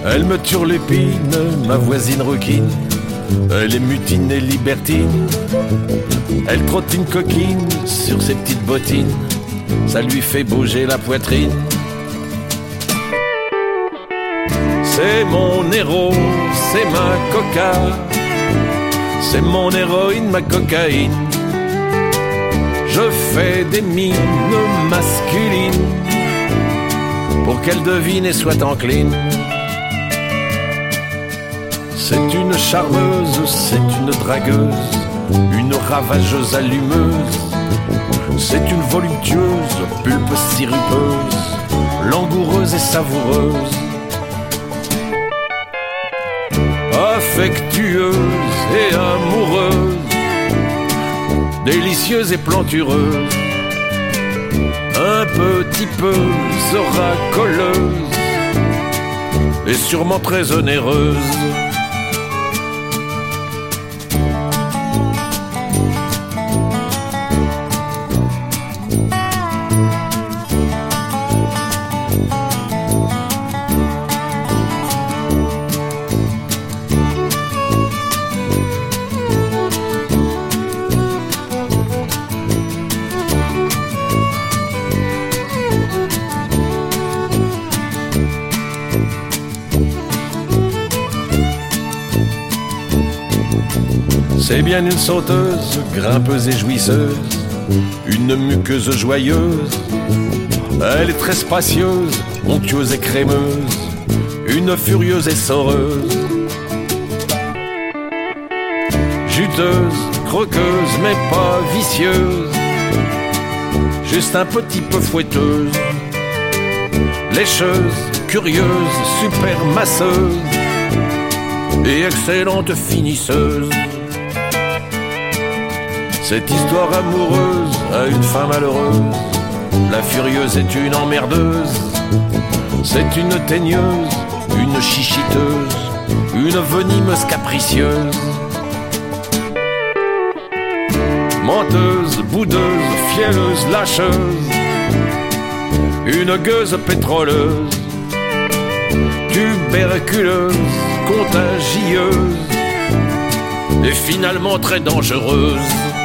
Elle me turlupine, ma voisine requine. Elle est mutine et libertine. Elle trottine coquine sur ses petites bottines. Ça lui fait bouger la poitrine. C'est mon héros, c'est ma coca. C'est mon héroïne, ma cocaïne. Je fais des mines masculines pour qu'elle devine et soit encline. C'est une charmeuse, c'est une dragueuse, une ravageuse allumeuse. C'est une voluptueuse, pulpe sirupeuse, langoureuse et savoureuse. Affectueuse et amoureuse, délicieuse et plantureuse, un petit peu oracoleuse et sûrement très onéreuse. C'est bien une sauteuse, grimpeuse et jouisseuse, une muqueuse joyeuse. Elle est très spacieuse, onctueuse et crémeuse, une furieuse et soreuse. Juteuse, croqueuse mais pas vicieuse, juste un petit peu fouetteuse. Lécheuse, curieuse, super masseuse et excellente finisseuse. Cette histoire amoureuse a une fin malheureuse. La furieuse est une emmerdeuse. C'est une teigneuse, une chichiteuse, une venimeuse capricieuse. Menteuse, boudeuse, fielleuse, lâcheuse, une gueuse pétroleuse, tuberculeuse, contagieuse et finalement très dangereuse.